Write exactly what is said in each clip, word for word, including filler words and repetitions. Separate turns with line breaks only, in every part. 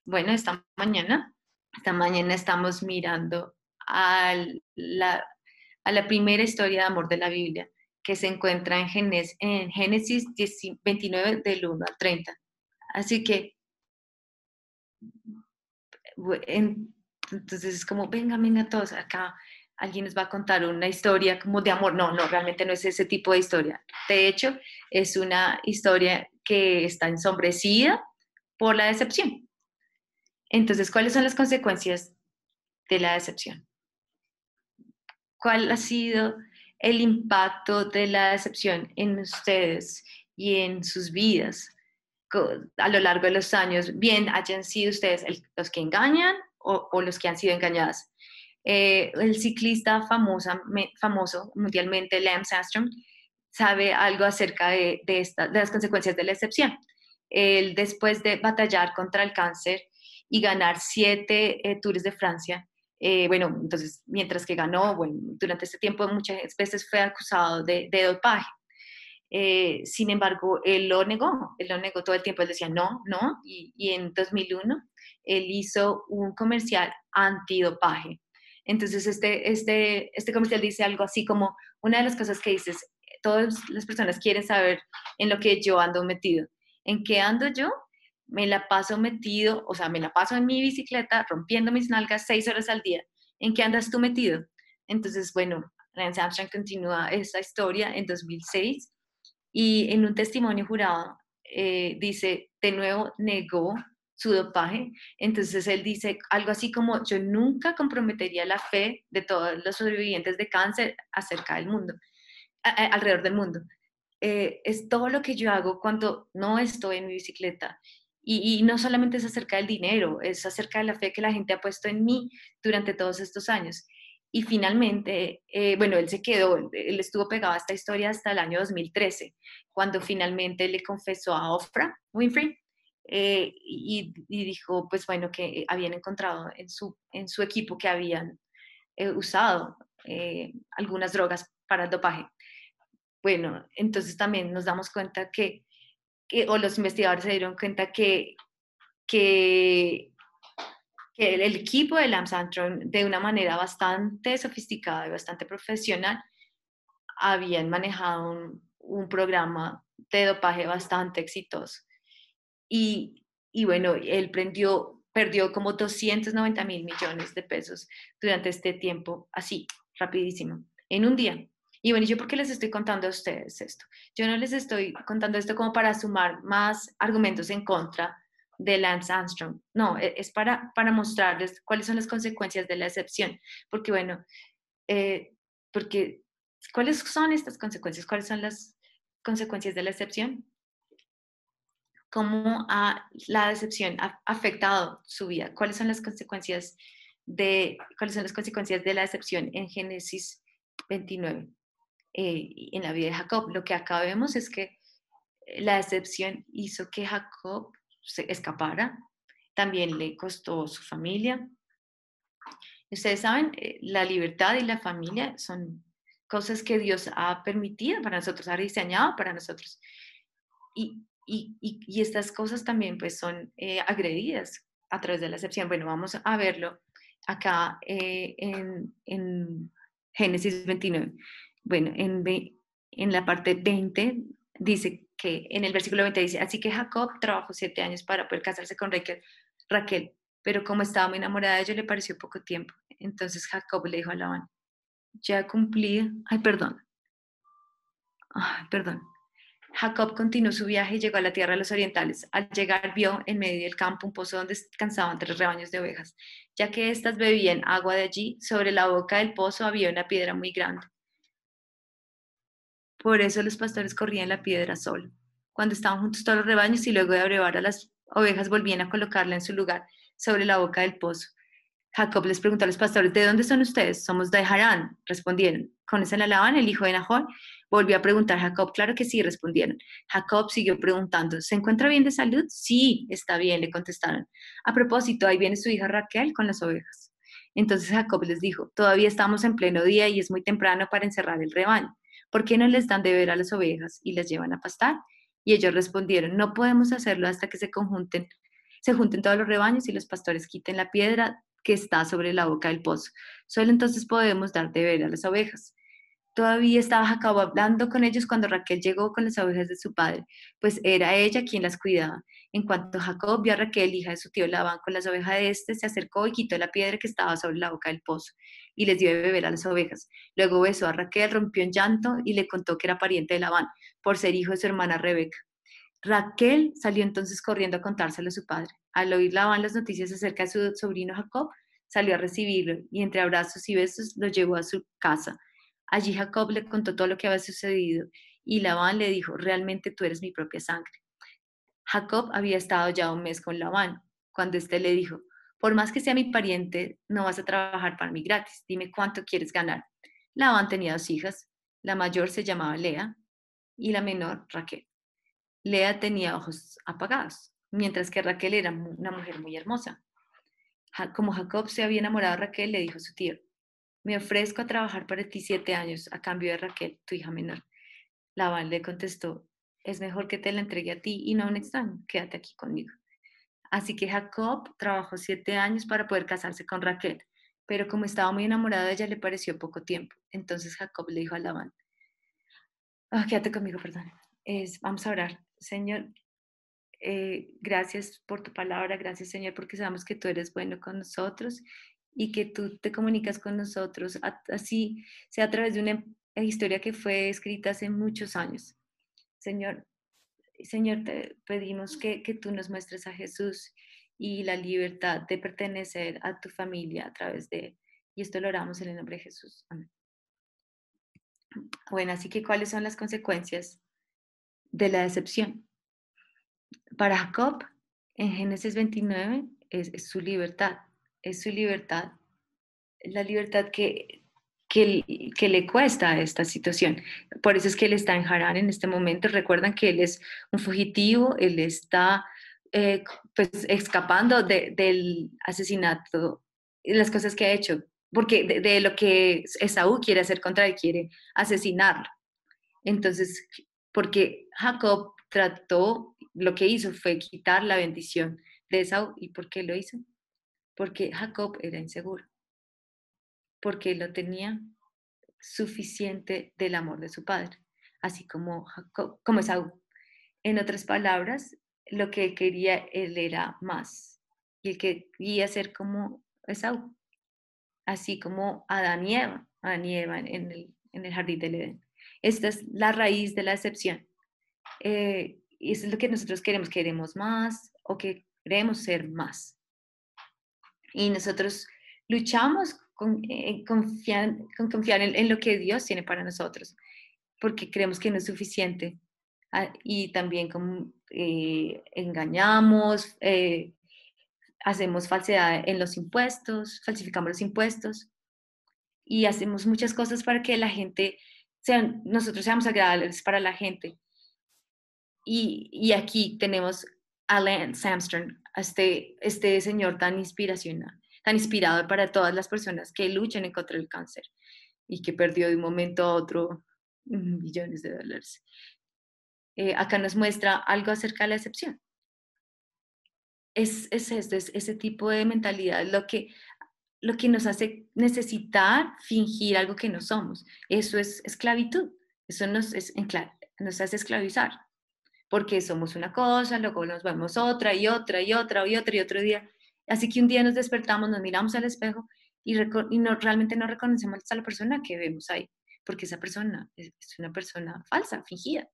Bueno, esta mañana, esta mañana estamos mirando a la, a la primera historia de amor de la Biblia, que se encuentra en Génesis, en Génesis veintinueve del uno al treinta. Así que, bu- en- entonces es como, venga, venga todos, acá alguien nos va a contar una historia como de amor. No, no, realmente no es ese tipo de historia. De hecho, es una historia que está ensombrecida por la decepción. Entonces, ¿cuáles son las consecuencias de la decepción? ¿Cuál ha sido el impacto de la decepción en ustedes y en sus vidas a lo largo de los años? Bien, hayan sido ustedes el, los que engañan o, o, los que han sido engañadas. Eh, el ciclista famosa, me, famoso mundialmente, Lance Armstrong, sabe algo acerca de, de, esta, de las consecuencias de la decepción. Él, después de batallar contra el cáncer y ganar siete eh, Tours de Francia, eh, bueno, entonces, mientras que ganó, bueno, durante este tiempo muchas veces fue acusado de, de dopaje. Eh, sin embargo, él lo negó, él lo negó todo el tiempo, él decía no, no, y, y en dos mil uno él hizo un comercial antidopaje. Entonces, este, este, este comercial dice algo así como, una de las cosas que dices, todas las personas quieren saber en lo que yo ando metido. ¿En qué ando yo? Me la paso metido, o sea, me la paso en mi bicicleta rompiendo mis nalgas seis horas al día. ¿En qué andas tú metido? Entonces, bueno, Lance Armstrong continúa esa historia en dos mil seis y en un testimonio jurado eh, dice, de nuevo negó su dopaje. Entonces él dice algo así como, yo nunca comprometería la fe de todos los sobrevivientes de cáncer acerca del mundo, a, a, alrededor del mundo. Eh, es todo lo que yo hago cuando no estoy en mi bicicleta. Y, y, no solamente es acerca del dinero, es acerca de la fe que la gente ha puesto en mí durante todos estos años. Y finalmente, eh, bueno, él se quedó, él estuvo pegado a esta historia hasta el año dos mil trece, cuando finalmente le confesó a Oprah Winfrey eh, y, y, dijo, pues bueno, que habían encontrado en su, en su equipo que habían eh, usado eh, algunas drogas para el dopaje. Bueno, entonces también nos damos cuenta que, que o los investigadores se dieron cuenta que, que, que el, el, equipo de Lance Armstrong, de una manera bastante sofisticada y bastante profesional, habían manejado un, un programa de dopaje bastante exitoso. Y, y bueno, él prendió, perdió como doscientos noventa mil millones de pesos durante este tiempo, así, rapidísimo, en un día. Y bueno, ¿yo por qué les estoy contando a ustedes esto? Yo no les estoy contando esto como para sumar más argumentos en contra de Lance Armstrong. No, e, es para, para mostrarles cuáles son las consecuencias de la excepción. Porque bueno, eh, porque ¿cuáles son estas consecuencias? ¿Cuáles son las consecuencias de la excepción? ¿Cómo ha, la decepción ha afectado su vida? ¿Cuáles son las consecuencias de, cuáles son las consecuencias de la decepción en Génesis veintinueve, eh, en la vida de Jacob? Lo que acá vemos es que la decepción hizo que Jacob se escapara, también le costó su familia. Ustedes saben, eh, la libertad y la familia son cosas que Dios ha permitido para nosotros, ha diseñado para nosotros. Y, y, y, y estas cosas también pues son eh, agredidas a través de la excepción. Bueno, vamos a verlo acá eh, en, en, Génesis veintinueve. Bueno, en, en la parte veinte dice que en el versículo veinte dice, así que Jacob trabajó siete años para poder casarse con Raquel, Raquel, pero como estaba muy enamorada de ella le pareció poco tiempo. Entonces Jacob le dijo a Labán, ya cumplí, ay, perdón, ay, perdón, Jacob continuó su viaje y llegó a la tierra de los orientales. Al llegar vio en medio del campo un pozo donde descansaban tres rebaños de ovejas. Ya que éstas bebían agua de allí, sobre la boca del pozo había una piedra muy grande. Por eso los pastores corrían la piedra solo. Cuando estaban juntos todos los rebaños y luego de abrevar a las ovejas volvían a colocarla en su lugar, sobre la boca del pozo. Jacob les preguntó a los pastores, ¿de dónde son ustedes? Somos de Harán, respondieron. ¿Conocen a Labán, el hijo de Nahor? Volvió a preguntar Jacob, claro que sí, respondieron. Jacob siguió preguntando, ¿se encuentra bien de salud? Sí, está bien, le contestaron. A propósito, ahí viene su hija Raquel con las ovejas. Entonces Jacob les dijo, todavía estamos en pleno día y es muy temprano para encerrar el rebaño. ¿Por qué no les dan de beber a las ovejas y las llevan a pastar? Y ellos respondieron, no podemos hacerlo hasta que se conjunten se junten todos los rebaños y los pastores quiten la piedra que está sobre la boca del pozo. Solo entonces podemos dar de beber a las ovejas. Todavía estaba Jacob hablando con ellos cuando Raquel llegó con las ovejas de su padre, pues era ella quien las cuidaba. En cuanto Jacob vio a Raquel, hija de su tío Labán, con las ovejas de este, se acercó y quitó la piedra que estaba sobre la boca del pozo y les dio de beber a las ovejas. Luego besó a Raquel, rompió en llanto y le contó que era pariente de Labán, por ser hijo de su hermana Rebeca. Raquel salió entonces corriendo a contárselo a su padre. Al oír Labán las noticias acerca de su sobrino Jacob, salió a recibirlo y entre abrazos y besos lo llevó a su casa. Allí Jacob le contó todo lo que había sucedido y Labán le dijo, realmente tú eres mi propia sangre. Jacob había estado ya un mes con Labán, cuando éste le dijo, por más que sea mi pariente, no vas a trabajar para mí gratis, dime cuánto quieres ganar. Labán tenía dos hijas, la mayor se llamaba Lea y la menor Raquel. Lea tenía ojos apagados, mientras que Raquel era una mujer muy hermosa. Como Jacob se había enamorado de Raquel, le dijo a su tío, me ofrezco a trabajar para ti siete años a cambio de Raquel, tu hija menor. Labán le contestó, es mejor que te la entregue a ti y no a un extraño, quédate aquí conmigo. Así que Jacob trabajó siete años para poder casarse con Raquel, pero como estaba muy enamorado de ella le pareció poco tiempo. Entonces Jacob le dijo a Labán, oh, quédate conmigo, perdón, es, vamos a orar. Señor, eh, gracias por tu palabra, gracias Señor, porque sabemos que tú eres bueno con nosotros y que tú te comunicas con nosotros, así sea a través de una historia que fue escrita hace muchos años. Señor, Señor, te pedimos que, que tú nos muestres a Jesús y la libertad de pertenecer a tu familia a través de él. Y esto lo oramos en el nombre de Jesús. Amén. Bueno, así que ¿cuáles son las consecuencias de la decepción? Para Jacob, en Génesis veintinueve, es, es su libertad, es su libertad, la libertad que, que, que le cuesta esta situación. Por eso es que él está en Harán en este momento. Recuerdan que él es un fugitivo, él está eh, pues, escapando de, del asesinato, las cosas que ha hecho, porque de, de lo que Esaú quiere hacer contra él, quiere asesinarlo. Entonces, porque Jacob trató, lo que hizo fue quitar la bendición de Esaú. ¿Y por qué lo hizo? Porque Jacob era inseguro, porque no tenía suficiente del amor de su padre, así como, Jacob, como Esaú. En otras palabras, lo que él quería, él era más, y él quería ser como Esaú, así como Adán y Eva, Adán y Eva en el, en el jardín del Edén. Esta es la raíz de la decepción. Eh, y eso es lo que nosotros queremos, queremos más o que queremos ser más. Y nosotros luchamos con, eh, confiar, con confiar en, en, lo que Dios tiene para nosotros, porque creemos que no es suficiente. Ah, y también como, eh, engañamos, eh, hacemos falsedad en los impuestos, falsificamos los impuestos y hacemos muchas cosas para que la gente, sean, nosotros seamos agradables para la gente. Y, y aquí tenemos a Lance Armstrong, este, este señor tan inspiracional, tan inspirado para todas las personas que luchan en contra del cáncer y que perdió de un momento a otro millones de dólares. Eh, acá nos muestra algo acerca de la excepción. Es, es esto, es ese tipo de mentalidad lo que, lo que nos hace necesitar fingir algo que no somos. Eso es esclavitud, eso nos, es, nos hace esclavizar. Porque somos una cosa, luego nos vemos otra y otra y otra y otra y otro día. Así que un día nos despertamos, nos miramos al espejo y, y no, realmente no reconocemos a la persona que vemos ahí, porque esa persona es, es una persona falsa, fingida.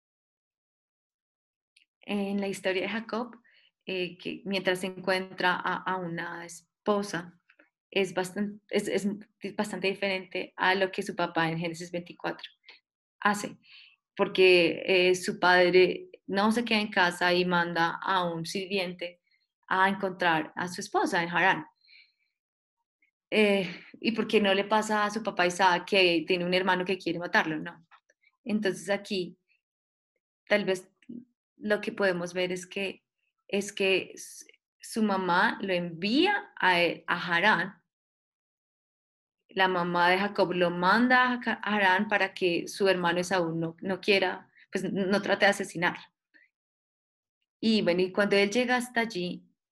En la historia de Jacob, eh, que mientras se encuentra a, a una esposa, es bastante, es, es bastante diferente a lo que su papá en Génesis veinticuatro hace, porque eh, su padre no se queda en casa y manda a un sirviente a encontrar a su esposa en Harán. Eh, ¿Y por qué no le pasa a su papá Isaac que tiene un hermano que quiere matarlo? No. Entonces aquí tal vez lo que podemos ver es que, es que su mamá lo envía a, él, a Harán. La mamá de Jacob lo manda a Harán para que su hermano Esaú no, no quiera, pues no trate de asesinarlo. Y bueno, y cuando él llega hasta allí,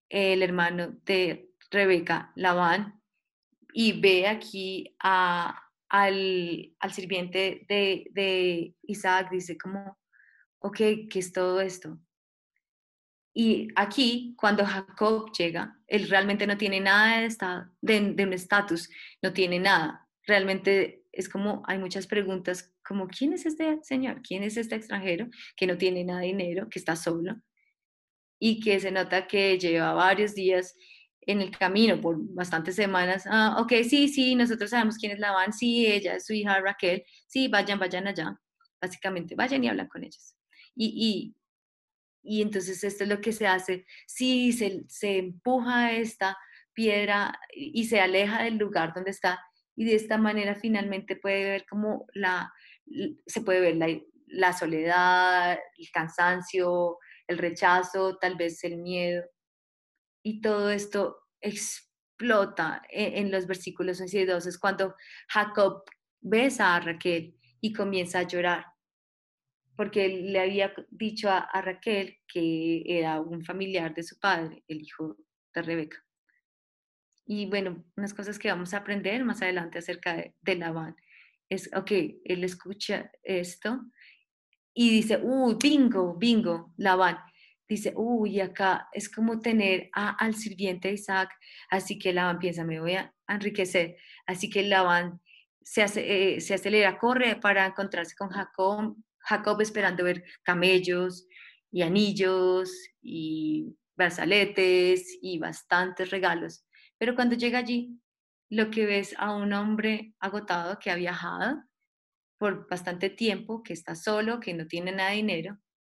el hermano de Rebeca, Labán, y ve aquí a, al, al sirviente de, de Isaac, dice como, ok, ¿qué es todo esto? Y aquí, cuando Jacob llega, él realmente no tiene nada de, esta- de, de un estatus, no tiene nada. Realmente es como, hay muchas preguntas como, ¿quién es este señor? ¿Quién es este extranjero que no tiene nada de dinero, que está solo? Y que se nota que lleva varios días en el camino, por bastantes semanas. Ah, ok, sí, sí, nosotros sabemos quién es Labán, sí, ella es su hija Raquel, sí, vayan, vayan allá. Básicamente, vayan y hablan con ellos. Y, y entonces esto es lo que se hace. Si se, se empuja esta piedra y se aleja del lugar donde está, y de esta manera finalmente puede ver como la, se puede ver la, la soledad, el cansancio, el rechazo, tal vez el miedo, y todo esto explota en, en los versículos once y doce, es cuando Jacob besa a Raquel y comienza a llorar porque él le había dicho a, a Raquel que era un familiar de su padre, el hijo de Rebeca. Y bueno, unas cosas que vamos a aprender más adelante acerca de, de Labán es, ok, él escucha esto y dice, uy, bingo, bingo, Labán. Dice, uy, acá es como tener a, al sirviente de Isaac, así que Labán piensa, me voy a enriquecer. Así que Labán se, hace, eh, se acelera, corre para encontrarse con Jacob, Jacob esperando ver camellos y anillos y brazaletes y bastantes regalos. Pero cuando llega allí, lo que ves a un hombre agotado que ha viajado por bastante tiempo, que está solo, que no tiene nada de dinero,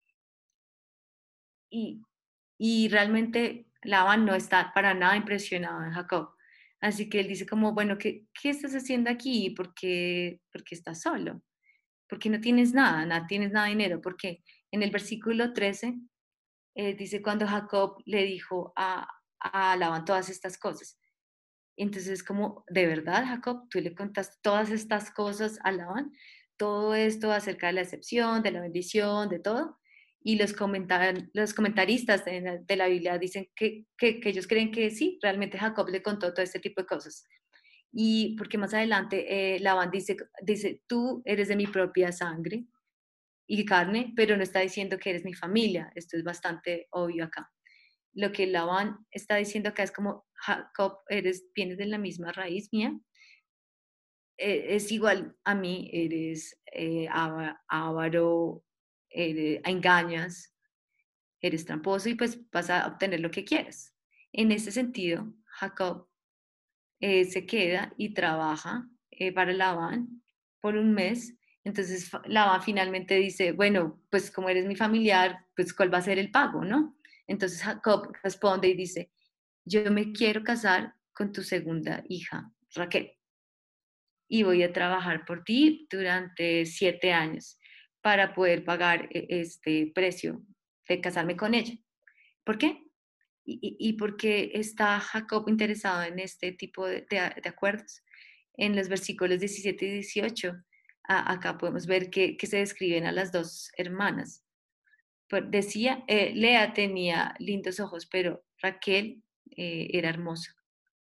y, y realmente Labán no está para nada impresionado en Jacob. Así que él dice como, bueno, ¿qué, qué estás haciendo aquí? ¿Por qué, porque estás solo? Porque no tienes nada, no tienes nada de dinero. Porque en el versículo trece eh, dice cuando Jacob le dijo a, a Labán todas estas cosas. Entonces, como, ¿de verdad, Jacob? ¿Tú le contaste todas estas cosas a Labán? Todo esto acerca de la excepción, de la bendición, de todo. Y los, comentar, los comentaristas de la, de la Biblia dicen que, que, que, ellos creen que sí, realmente Jacob le contó todo este tipo de cosas. Y porque más adelante eh, Labán dice, dice, tú eres de mi propia sangre y carne, pero no está diciendo que eres mi familia. Esto es bastante obvio acá. Lo que Labán está diciendo acá es como, Jacob, eres, vienes de la misma raíz mía, eh, es igual a mí, eres eh, avaro, eres, engañas, eres tramposo y pues vas a obtener lo que quieres. En ese sentido, Jacob eh, se queda y trabaja eh, para Labán por un mes. Entonces Labán finalmente dice, bueno, pues como eres mi familiar, pues ¿cuál va a ser el pago, no? Entonces Jacob responde y dice, yo me quiero casar con tu segunda hija, Raquel, y voy a trabajar por ti durante siete años para poder pagar e- este precio de casarme con ella. ¿Por qué? ¿Y, y, y por qué está Jacob interesado en este tipo de, de- de acuerdos? En los versículos diecisiete y dieciocho, a- acá podemos ver que, que se describen a las dos hermanas. Pues decía, eh, Lea tenía lindos ojos, pero Raquel eh, era hermosa.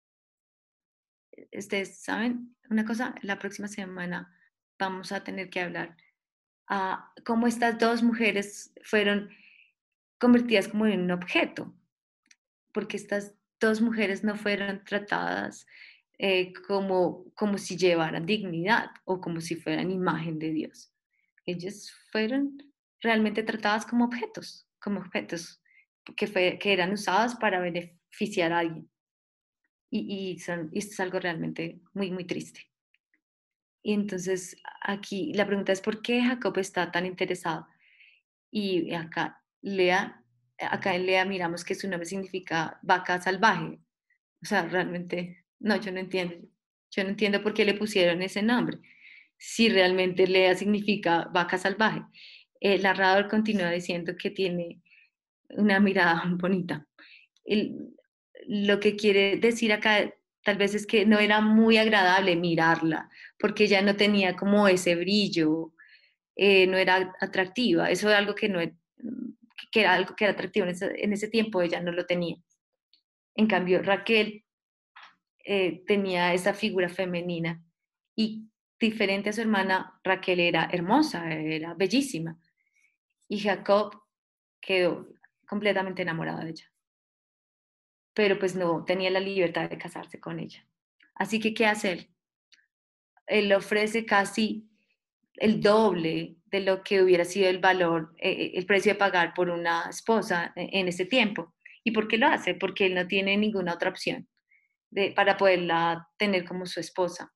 Ustedes saben una cosa, la próxima semana vamos a tener que hablar a cómo estas dos mujeres fueron convertidas como en un objeto, porque estas dos mujeres no fueron tratadas eh, como, como si llevaran dignidad o como si fueran imagen de Dios. Ellas fueron realmente tratadas como objetos, como objetos que, fue, que eran usados para beneficiar a alguien. Y, y, son, y esto es algo realmente muy, muy triste. Y entonces aquí la pregunta es, ¿por qué Jacob está tan interesado? Y acá Lea, acá en Lea miramos que su nombre significa vaca salvaje. O sea, realmente, no, yo no entiendo. Yo no entiendo por qué le pusieron ese nombre. Si realmente Lea significa vaca salvaje. El narrador continúa diciendo que tiene una mirada bonita. El- lo que quiere decir acá tal vez es que no era muy agradable mirarla, porque ella no tenía como ese brillo, eh, no era atractiva. Eso era algo que no e- que era algo que era atractivo en ese, en ese tiempo, ella no lo tenía. En cambio, Raquel eh, tenía esa figura femenina y diferente a su hermana, Raquel era hermosa, era bellísima. Y Jacob quedó completamente enamorado de ella, pero pues no tenía la libertad de casarse con ella. Así que, ¿qué hace él? Él ofrece casi el doble de lo que hubiera sido el valor, eh, el precio de pagar por una esposa en ese tiempo. ¿Y por qué lo hace? Porque él no tiene ninguna otra opción de, para poderla tener como su esposa.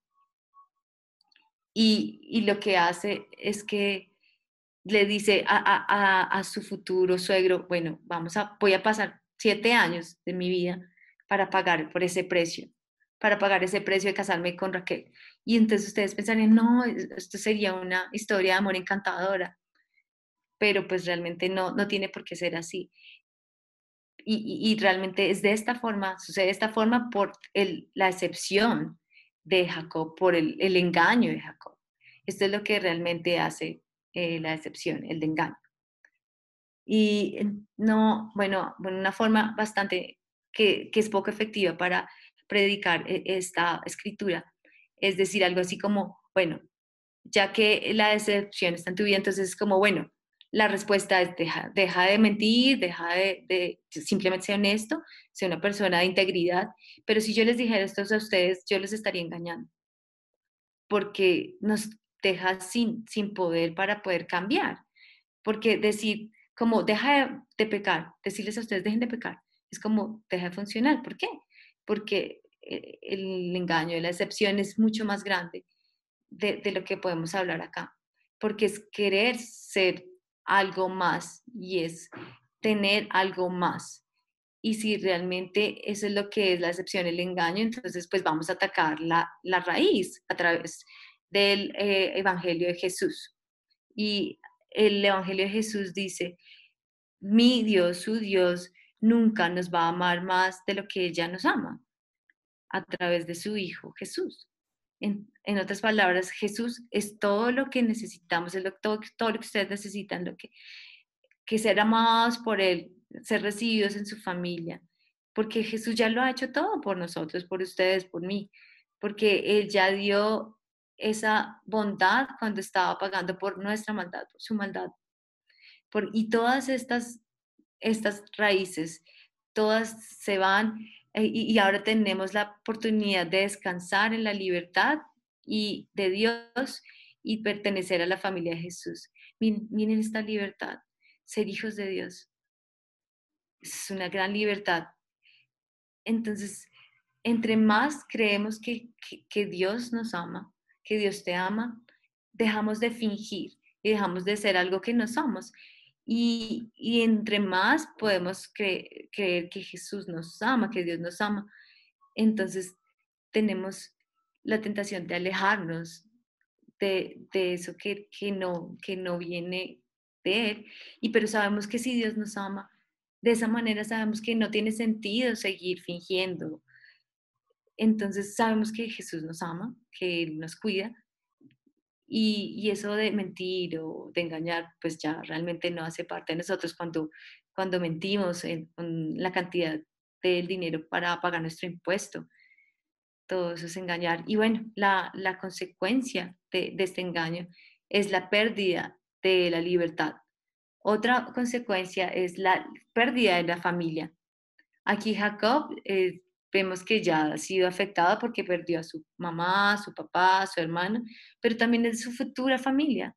Y, y lo que hace es que le dice a, a, a, a su futuro suegro, bueno, vamos a, voy a pasar siete años de mi vida para pagar por ese precio, para pagar ese precio de casarme con Raquel. Y entonces ustedes pensarían, no, esto sería una historia de amor encantadora, pero pues realmente no, no tiene por qué ser así. Y, y, y realmente es de esta forma, sucede de esta forma por el, la excepción de Jacob, por el, el engaño de Jacob. Esto es lo que realmente hace eh, la excepción, el de engaño. Y no, bueno, bueno, una forma bastante que, que es poco efectiva para predicar e, esta escritura, es decir, algo así como, bueno, ya que la decepción está en tu vida, entonces es como, bueno, la respuesta es deja, deja de mentir, deja de, de simplemente ser honesto, ser una persona de integridad, pero si yo les dijera esto a ustedes, yo les estaría engañando, porque nos deja sin, sin poder para poder cambiar. Porque decir, como deja de, de pecar, decirles a ustedes dejen de pecar, es como deja de funcionar. ¿Por qué? Porque eh, el engaño, la decepción es mucho más grande de, de lo que podemos hablar acá. Porque es querer ser algo más y es tener algo más. Y si realmente eso es lo que es la decepción, el engaño, entonces pues vamos a atacar la, la raíz a través del eh, Evangelio de Jesús. Y el Evangelio de Jesús dice, mi Dios, su Dios, nunca nos va a amar más de lo que ella nos ama, a través de su Hijo Jesús. En, en otras palabras, Jesús es todo lo que necesitamos, es lo, todo, todo lo que ustedes necesitan, lo que, que ser amados por Él, ser recibidos en su familia, porque Jesús ya lo ha hecho todo por nosotros, por ustedes, por mí, porque Él ya dio esa bondad cuando estaba pagando por nuestra maldad, por su maldad. Por, y todas estas, estas raíces, todas se van eh, y, y ahora tenemos la oportunidad de descansar en la libertad y de Dios y pertenecer a la familia de Jesús. Miren, miren esta libertad, ser hijos de Dios. Es una gran libertad. Entonces, entre más creemos que, que, que Dios nos ama, que Dios te ama, dejamos de fingir y dejamos de ser algo que no somos. Y, y entre más podemos cre creer que Jesús nos ama, que Dios nos ama, entonces tenemos la tentación de alejarnos de, de eso que, que, no, que no viene de Él. Y pero sabemos que si Dios nos ama, de esa manera sabemos que no tiene sentido seguir fingiendo. Entonces sabemos que Jesús nos ama, que Él nos cuida. Y, y eso de mentir o de engañar, pues ya realmente no hace parte de nosotros cuando, cuando mentimos en, con la cantidad del dinero para pagar nuestro impuesto. Todo eso es engañar. Y bueno, la, la consecuencia de, de este engaño es la pérdida de la libertad. Otra consecuencia es la pérdida de la familia. Aquí Jacob eh, vemos que ya ha sido afectado porque perdió a su mamá, su papá, su hermano, pero también es su futura familia.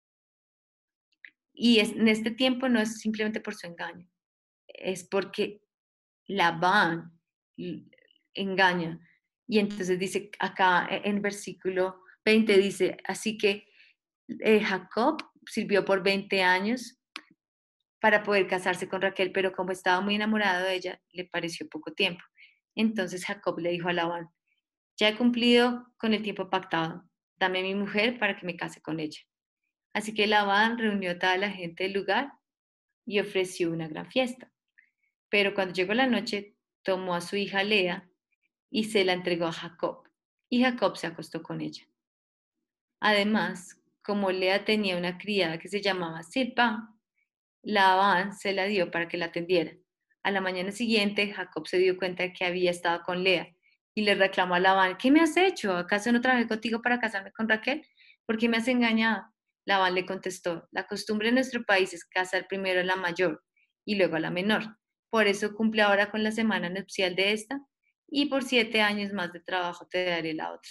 Y es, en este tiempo no es simplemente por su engaño, es porque Labán engaña. Y entonces dice acá e, en versículo veinte, dice, así que eh, Jacob sirvió por veinte años para poder casarse con Raquel, pero como estaba muy enamorado de ella, le pareció poco tiempo. Entonces Jacob le dijo a Labán, ya he cumplido con el tiempo pactado, dame a mi mujer para que me case con ella. Así que Labán reunió a toda la gente del lugar y ofreció una gran fiesta. Pero cuando llegó la noche, tomó a su hija Lea y se la entregó a Jacob, y Jacob se acostó con ella. Además, como Lea tenía una criada que se llamaba Silpa, Labán se la dio para que la atendiera. A la mañana siguiente, Jacob se dio cuenta de que había estado con Lea y le reclamó a Labán: ¿qué me has hecho? ¿Acaso no trabajé contigo para casarme con Raquel? ¿Por qué me has engañado? Labán le contestó: la costumbre en nuestro país es casar primero a la mayor y luego a la menor. Por eso cumple ahora con la semana nupcial de esta, y por siete años más de trabajo te daré la otra.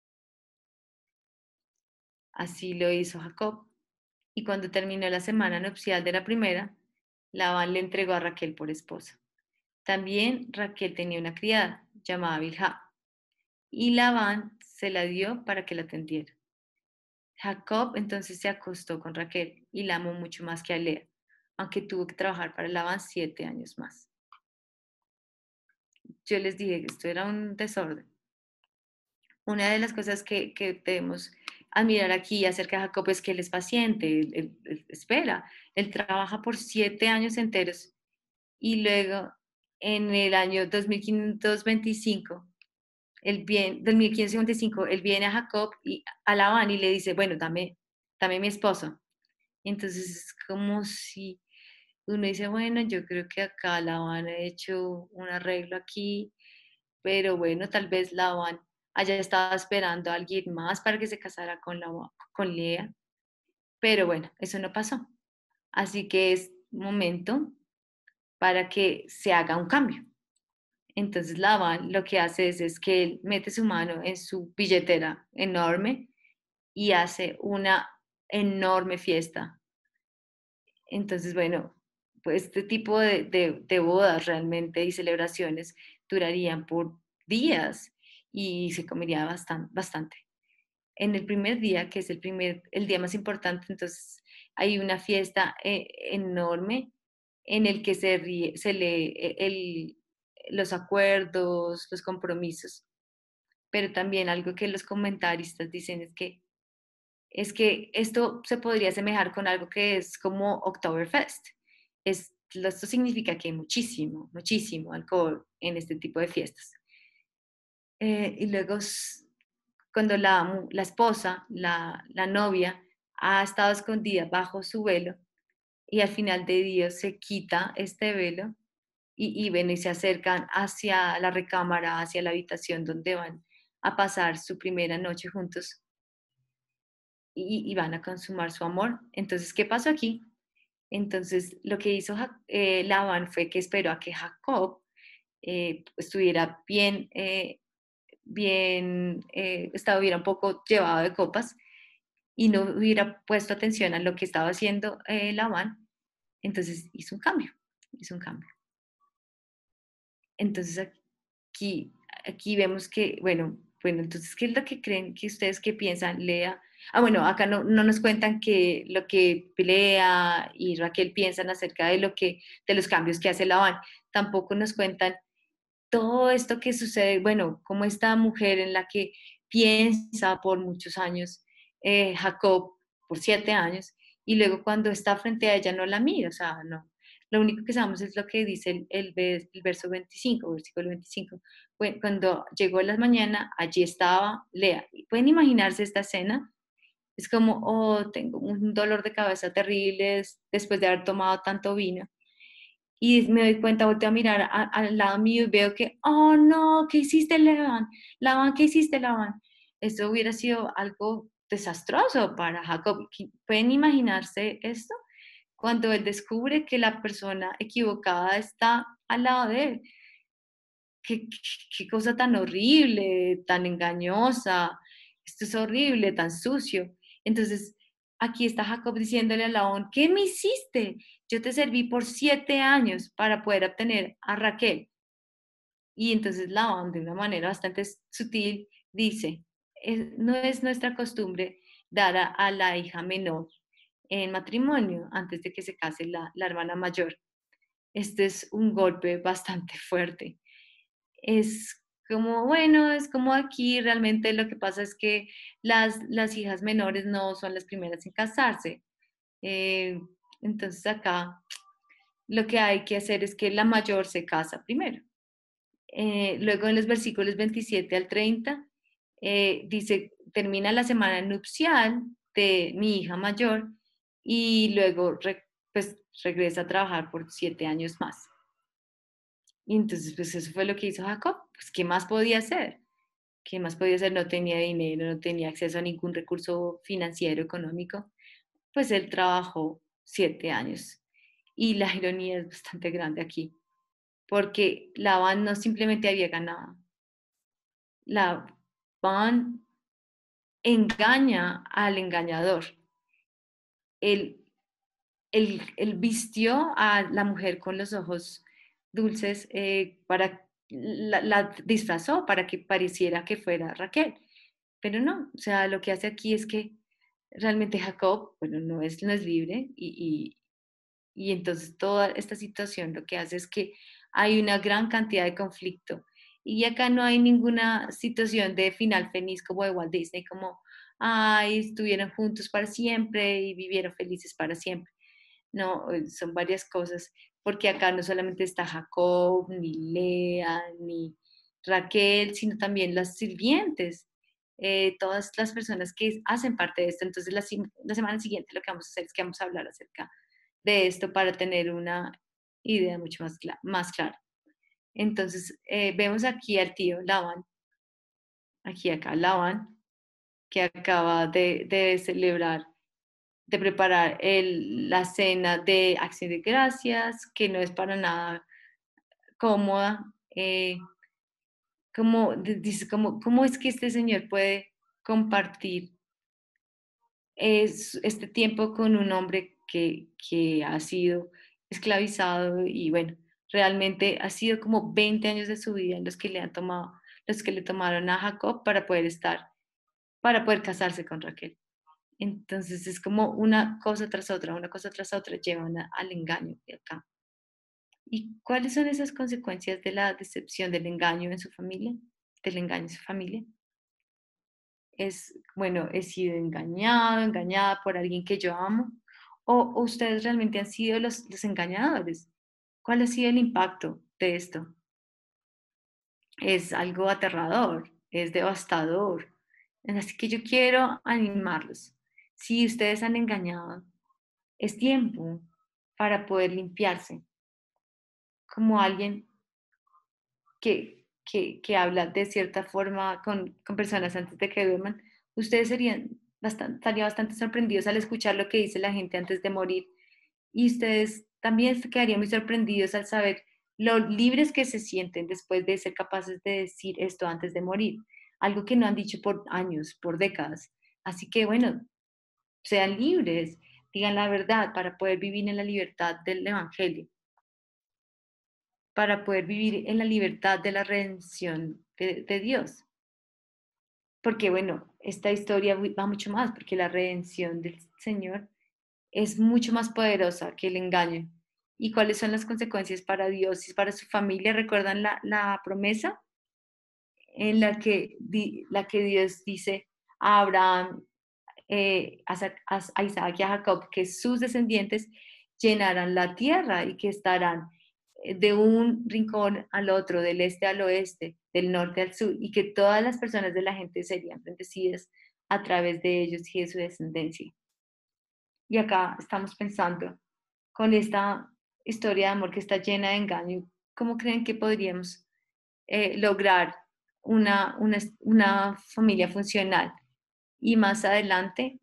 Así lo hizo Jacob, y cuando terminó la semana nupcial de la primera, Labán le entregó a Raquel por esposa. También Raquel tenía una criada llamada Bilhá, y Labán se la dio para que la atendiera. Jacob entonces se acostó con Raquel y la amó mucho más que a Lea, aunque tuvo que trabajar para Labán siete años más. Yo les dije que esto era un desorden. Una de las cosas que, que debemos admirar aquí acerca de Jacob es que él es paciente, él, él- él espera, él trabaja por siete años enteros, y luego en el año dos mil quinientos veinticinco, él viene, dos mil quinientos veinticinco, él viene a Jacob y a Labán y le dice: bueno, dame, dame mi esposo. Entonces es como si uno dice: bueno, yo creo que acá Labán ha hecho un arreglo aquí, pero bueno, tal vez Labán haya estado esperando a alguien más para que se casara con, la, con Lea, pero bueno, eso no pasó. Así que es momento para que se haga un cambio. Entonces Labán lo que hace es, es que él mete su mano en su billetera enorme y hace una enorme fiesta. Entonces, bueno, pues este tipo de, de, de bodas realmente y celebraciones durarían por días y se comería bastante, bastante. En el primer día, que es el, primer, el día más importante, entonces hay una fiesta eh, enorme en el que se, ríe, se lee eh, el, los acuerdos, los compromisos, pero también algo que los comentaristas dicen es que, es que esto se podría asemejar con algo que es como Oktoberfest. Es, esto significa que hay muchísimo, muchísimo alcohol en este tipo de fiestas. Eh, y luego cuando la, la esposa, la, la novia, ha estado escondida bajo su velo y al final de Dios se quita este velo y, y, ven, y se acercan hacia la recámara, hacia la habitación donde van a pasar su primera noche juntos y, y van a consumar su amor. Entonces, ¿qué pasó aquí? Entonces, lo que hizo eh, Labán fue que esperó a que Jacob eh, estuviera bien, eh, bien, eh, estuviera un poco llevado de copas y no hubiera puesto atención a lo que estaba haciendo eh, Labán. Entonces hizo un cambio, hizo un cambio. Entonces aquí, aquí vemos que, bueno, bueno, entonces, ¿qué es lo que creen que ustedes qué piensan? Lea. Ah, bueno, acá no, no nos cuentan que lo que Lea y Raquel piensan acerca de lo que, de los cambios que hace Labán. Tampoco nos cuentan todo esto que sucede, bueno, como esta mujer en la que piensa por muchos años, eh, Jacob por siete años, y luego cuando está frente a ella no la mira, o sea, no. Lo único que sabemos es lo que dice el, el, el verso veinticinco, versículo veinticinco. Cuando llegó la mañana, allí estaba Lea. ¿Pueden imaginarse esta escena? Es como: oh, tengo un dolor de cabeza terrible después de haber tomado tanto vino. Y me doy cuenta, volteo a mirar a- al lado mío y veo que: oh no, ¿qué hiciste, Laban? Laban, ¿qué hiciste, Laban? Esto hubiera sido algo desastroso para Jacob. ¿Pueden imaginarse esto? Cuando él descubre que la persona equivocada está al lado de él. Qué, qué, qué cosa tan horrible, tan engañosa. Esto es horrible, tan sucio. Entonces, aquí está Jacob diciéndole a Labán: ¿qué me hiciste? Yo te serví por siete años para poder obtener a Raquel. Y entonces Labán, de una manera bastante sutil, dice: "Es- no es nuestra costumbre dar a, a la hija menor en matrimonio antes de que se case la, la hermana mayor". Este es un golpe bastante fuerte. Es como, bueno, es como aquí realmente lo que pasa es que las, las hijas menores no son las primeras en casarse. Eh, entonces acá lo que hay que hacer es que la mayor se casa primero. Eh, luego en los versículos veintisiete al treinta eh, dice: termina la semana nupcial de mi hija mayor y luego re, pues, regresa a trabajar por siete años más. Y entonces, pues eso fue lo que hizo Jacob. Pues, ¿qué más podía hacer? ¿Qué más podía hacer? No tenía dinero, no tenía acceso a ningún recurso financiero, económico. Pues él trabajó siete años. Y la ironía es bastante grande aquí, porque Labán no simplemente había ganado. Labán engaña al engañador. Él, él, él vistió a la mujer con los ojos dulces eh, para la, la disfrazó para que pareciera que fuera Raquel. Pero no, o sea, lo que hace aquí es que realmente Jacob, bueno, no es, no es libre y, y, y entonces toda esta situación lo que hace es que hay una gran cantidad de conflicto. Y acá no hay ninguna situación de final feliz como de Walt Disney, como, ay, estuvieron juntos para siempre y vivieron felices para siempre. No, eh, son varias cosas, porque acá no solamente está Jacob, ni Lea, ni Raquel, sino también las sirvientes, eh, todas las personas que hacen parte de esto. Entonces, la, sim- la semana siguiente lo que vamos a hacer es que vamos a hablar acerca de esto para tener una idea mucho más, cla- más clara. Entonces, eh, vemos aquí al tío Labán, aquí acá Labán, que acaba de, de celebrar de preparar el, la cena de acción de gracias, que no es para nada cómoda. Eh, como, dice, como, ¿cómo es que este señor puede compartir es, este tiempo con un hombre que, que ha sido esclavizado y bueno, realmente ha sido como veinte años de su vida en los que le han tomado, los que le tomaron a Jacob para poder estar, para poder casarse con Raquel? Entonces es como una cosa tras otra, una cosa tras otra llevan a- al engaño de acá. ¿Y cuáles son esas consecuencias de la decepción, del engaño en su familia? Del engaño en su familia. Es, bueno, he sido engañado, engañada por alguien que yo amo. ¿O, o ustedes realmente han sido los, los engañadores? ¿Cuál ha sido el impacto de esto? Es algo aterrador, es devastador. Así que yo quiero animarlos. Si ustedes han engañado, es tiempo para poder limpiarse, como alguien que, que, que habla de cierta forma con, con personas antes de que duerman. Ustedes serían bastante, estarían bastante sorprendidos al escuchar lo que dice la gente antes de morir. Y ustedes también se quedarían muy sorprendidos al saber lo libres que se sienten después de ser capaces de decir esto antes de morir. Algo que no han dicho por años, por décadas. Así que bueno, sean libres, digan la verdad para poder vivir en la libertad del Evangelio, para poder vivir en la libertad de la redención de, de Dios. Porque bueno, esta historia va mucho más, porque la redención del Señor es mucho más poderosa que el engaño. ¿Y cuáles son las consecuencias para Dios y para su familia? ¿Recuerdan la, la promesa en la que, di, la que Dios dice a Abraham, eh, a, a Isaac y a Jacob, que sus descendientes llenarán la tierra y que estarán eh, de un rincón al otro, del este al oeste, del norte al sur, y que todas las personas de la gente serían bendecidas a través de ellos y de su descendencia? Y acá estamos pensando, con esta historia de amor que está llena de engaño, ¿cómo creen que podríamos eh, lograr una, una, una familia funcional? Y más adelante,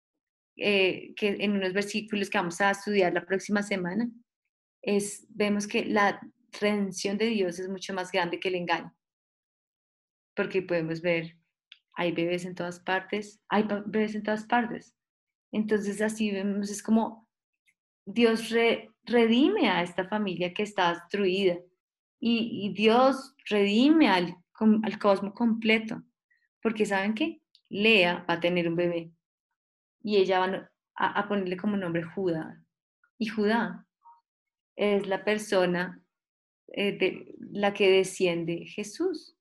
eh, que en unos versículos que vamos a estudiar la próxima semana, es, vemos que la redención de Dios es mucho más grande que el engaño, porque podemos ver, hay bebés en todas partes, hay bebés en todas partes. Entonces así vemos, es como Dios re, redime a esta familia que está destruida y, y Dios redime al, al cosmos completo, porque ¿saben qué? Lea va a tener un bebé y ella va a, a ponerle como nombre Judá. Y Judá es la persona eh, de la que desciende Jesús.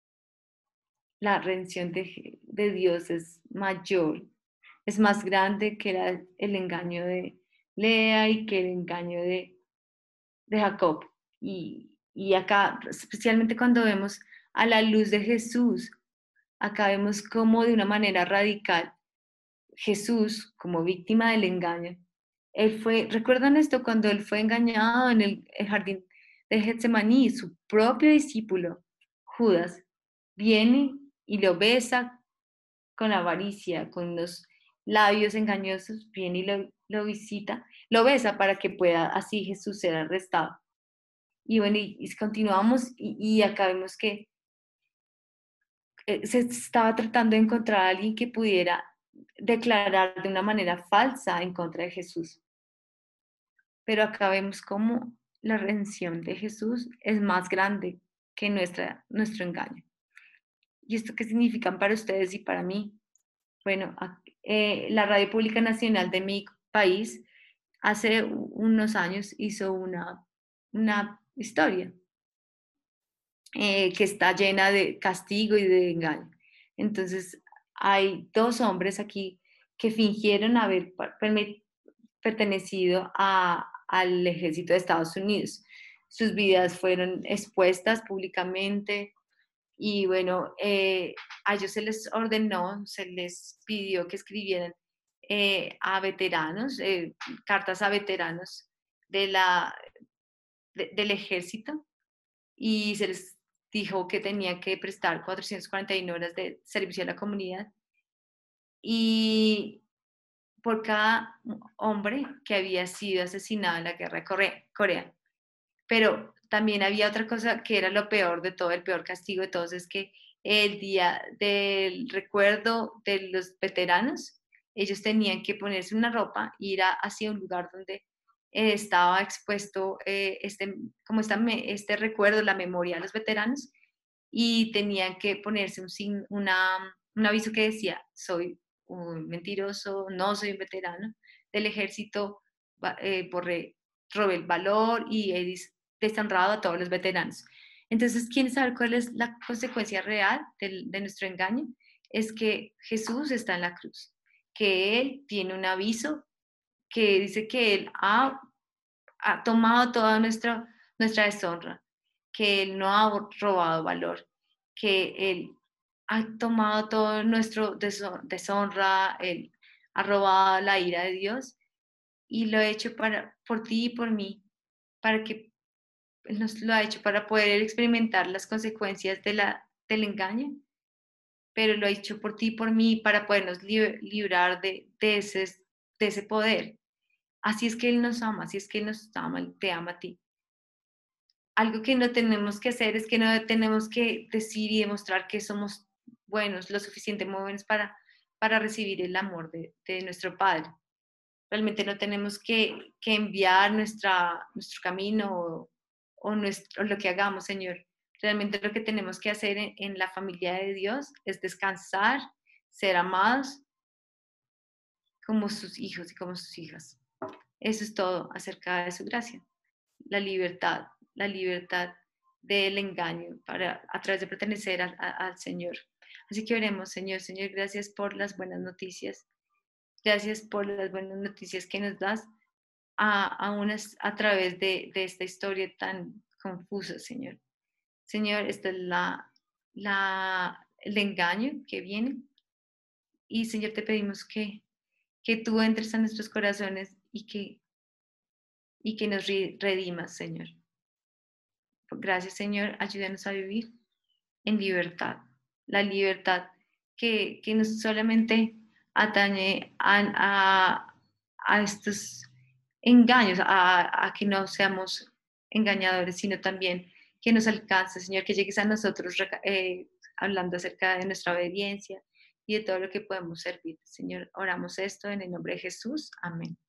La redención de, de Dios es mayor, es más grande que la, el engaño de Lea y que el engaño de, de Jacob. Y, y acá, especialmente cuando vemos a la luz de Jesús, acá vemos cómo de una manera radical Jesús, como víctima del engaño, él fue, ¿recuerdan esto? Cuando él fue engañado en el, el jardín de Getsemaní, su propio discípulo, Judas, viene y lo besa con avaricia, con los labios engañosos, viene y lo, lo visita, lo besa para que pueda así Jesús ser arrestado. Y bueno, y, y continuamos y, y acá vemos que eh, se estaba tratando de encontrar a alguien que pudiera declarar de una manera falsa en contra de Jesús. Pero acá vemos cómo la redención de Jesús es más grande que nuestra, nuestro engaño. ¿Y esto qué significan para ustedes y para mí? Bueno, eh, la Radio Pública Nacional de mi país hace unos años hizo una, una historia eh, que está llena de castigo y de engaño. Entonces, hay dos hombres aquí que fingieron haber pertenecido a, al ejército de Estados Unidos. Sus vidas fueron expuestas públicamente y bueno, eh, a ellos se les ordenó, se les pidió que escribieran eh, a veteranos, eh, cartas a veteranos de la, de, del ejército y se les dijo que tenían que prestar cuatrocientas cuarenta y uno horas de servicio a la comunidad y por cada hombre que había sido asesinado en la guerra de Corea. Pero también había otra cosa que era lo peor de todo, el peor castigo de todos, es que el día del recuerdo de los veteranos, ellos tenían que ponerse una ropa, ir a, hacia un lugar donde eh, estaba expuesto eh, este, como esta, este recuerdo, la memoria de los veteranos, y tenían que ponerse un, una, un aviso que decía, soy un mentiroso, no soy un veterano del ejército, eh, por robé el valor y he deshonrado a todos los veteranos. Entonces, ¿quieren saber cuál es la consecuencia real de, de nuestro engaño? Es que Jesús está en la cruz, que Él tiene un aviso que dice que Él ha, ha tomado toda nuestra, nuestra deshonra, que Él no ha robado valor, que Él ha tomado todo nuestro deshonra, Él ha robado la ira de Dios y lo ha hecho para, por ti y por mí, para que Él nos lo ha hecho para poder experimentar las consecuencias de la, del engaño, pero lo ha hecho por ti y por mí para podernos li librar de, de, ese, de ese poder. Así es que Él nos ama, así es que Él nos ama, Él te ama a ti. Algo que no tenemos que hacer es que no tenemos que decir y demostrar que somos buenos, lo suficientemente buenos para, para recibir el amor de, de nuestro Padre. Realmente no tenemos que, que enviar nuestra, nuestro camino o, o, nuestro, o lo que hagamos, Señor. Realmente lo que tenemos que hacer en, en la familia de Dios es descansar, ser amados como sus hijos y como sus hijas. Eso es todo acerca de su gracia. La libertad, la libertad del engaño para, a través de pertenecer a, a, al Señor. Así que oremos, Señor. Señor, gracias por las buenas noticias. Gracias por las buenas noticias que nos das a, a, unas, a través de, de esta historia tan confusa, Señor. Señor, esta es la, la, el engaño que viene. Y, Señor, te pedimos que, que tú entres a nuestros corazones y que, y que nos redimas, Señor. Gracias, Señor. Ayúdanos a vivir en libertad. La libertad que, que no solamente atañe a, a, a estos engaños, a, a, que no seamos engañadores, sino también que nos alcance, Señor, que llegues a nosotros eh, hablando acerca de nuestra obediencia y de todo lo que podemos servir. Señor, oramos esto en el nombre de Jesús. Amén.